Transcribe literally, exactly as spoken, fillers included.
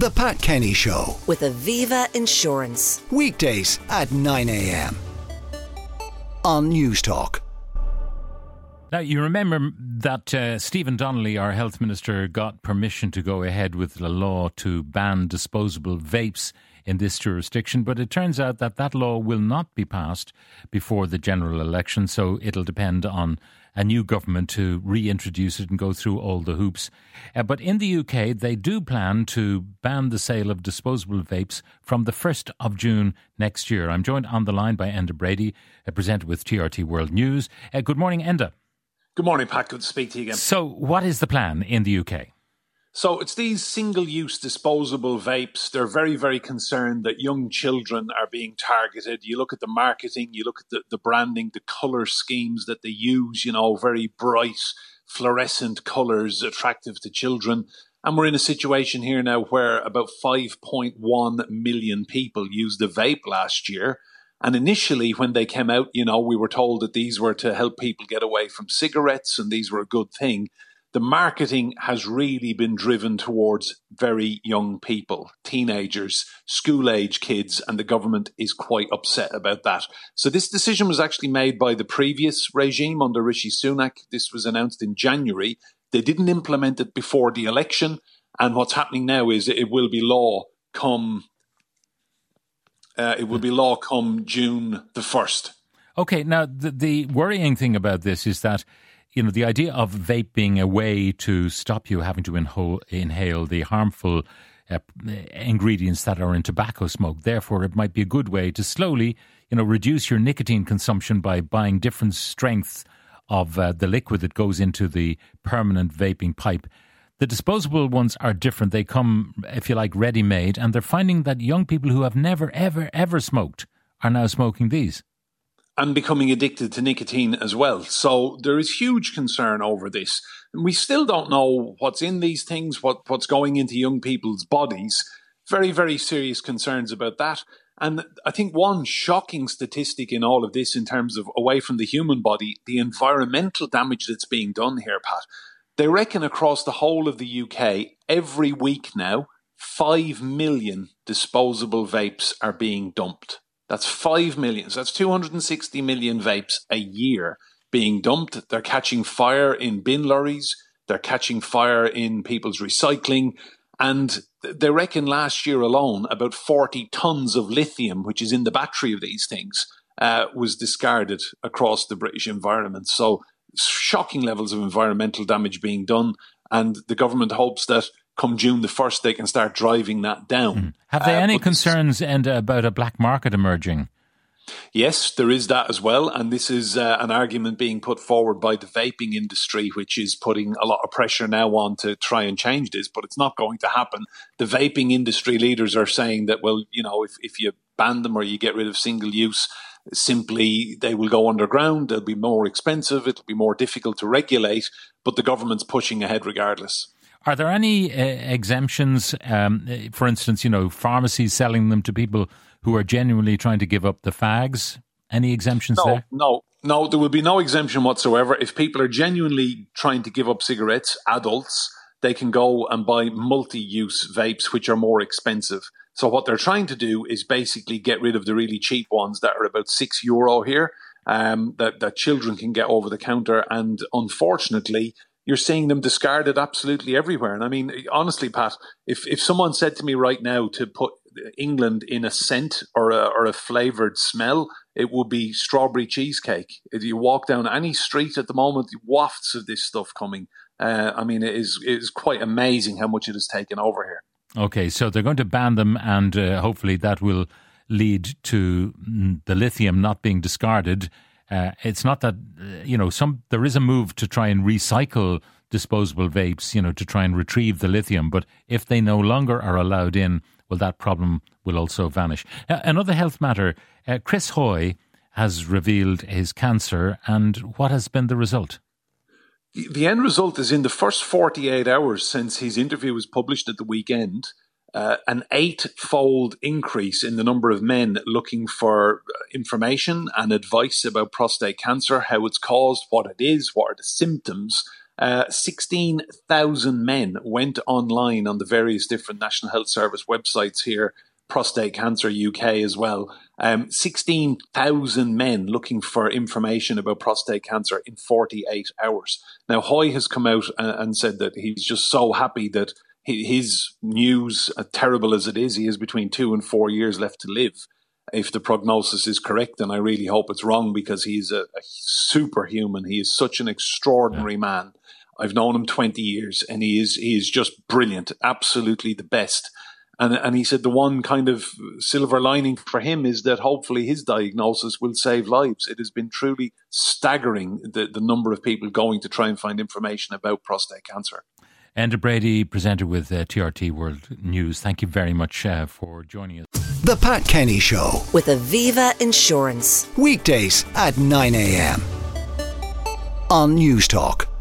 The Pat Kenny Show with Aviva Insurance. Weekdays at nine a.m. on News Talk. Now, you remember that uh, Stephen Donnelly, our health minister, got permission to go ahead with a law to ban disposable vapes in this jurisdiction, but it turns out that that law will not be passed before the general election, so it'll depend on a new government to reintroduce it and go through all the hoops. Uh, but in the U K, they do plan to ban the sale of disposable vapes from the first of June next year. I'm joined on the line by Enda Brady, a presenter with T R T World News. Uh, good morning, Enda. Good morning, Pat. Good to speak to you again. So what is the plan in the U K? So it's these single-use disposable vapes. They're very, very concerned that young children are being targeted. You look at the marketing, you look at the, the branding, the colour schemes that they use, you know, very bright, fluorescent colours attractive to children. And we're in a situation here now where about five point one million people used the vape last year. And initially, when they came out, you know, we were told that these were to help people get away from cigarettes and these were a good thing. The marketing has really been driven towards very young people, teenagers, school-age kids, and the government is quite upset about that. So this decision was actually made by the previous regime under Rishi Sunak. This was announced in January. They didn't implement it before the election, and what's happening now is it will be law come uh, it will be law come June the first. Okay, now the, the worrying thing about this is that, you know, the idea of vape being a way to stop you having to inhale, inhale the harmful uh, ingredients that are in tobacco smoke. Therefore, it might be a good way to slowly, you know, reduce your nicotine consumption by buying different strengths of uh, the liquid that goes into the permanent vaping pipe. The disposable ones are different. They come, if you like, ready-made, and they're finding that young people who have never, ever, ever smoked are now smoking these. And becoming addicted to nicotine as well. So there is huge concern over this. And we still don't know what's in these things, what, what's going into young people's bodies. Very, very serious concerns about that. And I think one shocking statistic in all of this in terms of away from the human body, the environmental damage that's being done here, Pat. They reckon across the whole of the U K, every week now, five million disposable vapes are being dumped. That's five million. So that's two hundred sixty million vapes a year being dumped. They're catching fire in bin lorries. They're catching fire in people's recycling. And they reckon last year alone, about forty tons of lithium, which is in the battery of these things, uh, was discarded across the British environment. So shocking levels of environmental damage being done. And the government hopes that come June the first, they can start driving that down. Mm. Have they uh, any concerns this, and, uh, about a black market emerging? Yes, there is that as well. And this is uh, an argument being put forward by the vaping industry, which is putting a lot of pressure now on to try and change this, but it's not going to happen. The vaping industry leaders are saying that, well, you know, if, if you ban them or you get rid of single use, simply they will go underground, they'll be more expensive, it'll be more difficult to regulate, but the government's pushing ahead regardless. Are there any uh, exemptions, um, for instance, you know, pharmacies selling them to people who are genuinely trying to give up the fags? Any exemptions no, there? No, no, there will be no exemption whatsoever. If people are genuinely trying to give up cigarettes, adults, they can go and buy multi-use vapes, which are more expensive. So what they're trying to do is basically get rid of the really cheap ones that are about six euro here, um, that, that children can get over the counter. And unfortunately, you're seeing them discarded absolutely everywhere. And I mean, honestly, Pat, if, if someone said to me right now to put England in a scent or a, or a flavoured smell, it would be strawberry cheesecake. If you walk down any street at the moment, wafts of this stuff coming. Uh, I mean, it is, it is quite amazing how much it has taken over here. Okay, so they're going to ban them, and uh, hopefully that will lead to the lithium not being discarded. Uh, it's not that, uh, you know, some there is a move to try and recycle disposable vapes, you know, to try and retrieve the lithium. But if they no longer are allowed in, well, that problem will also vanish. Uh, another health matter, uh, Chris Hoy has revealed his cancer, and what has been the result? The end result is in the first forty-eight hours since his interview was published at the weekend, uh, an eight-fold increase in the number of men looking for information and advice about prostate cancer, how it's caused, what it is, what are the symptoms. Uh, sixteen thousand men went online on the various different National Health Service websites here, Prostate Cancer U K as well. Um, sixteen thousand men looking for information about prostate cancer in forty-eight hours. Now, Hoy has come out and said that he's just so happy that his news, uh, terrible as it is, he has between two and four years left to live if the prognosis is correct. And I really hope it's wrong, because he's a, a superhuman. He is such an extraordinary yeah. man. I've known him twenty years, and he is he is just brilliant, absolutely the best. And and he said the one kind of silver lining for him is that hopefully his diagnosis will save lives. It has been truly staggering, the, the number of people going to try and find information about prostate cancer. Enda Brady, presenter with uh, T R T World News, thank you very much uh, for joining us. The Pat Kenny Show with Aviva Insurance. Weekdays at nine a.m. on News Talk.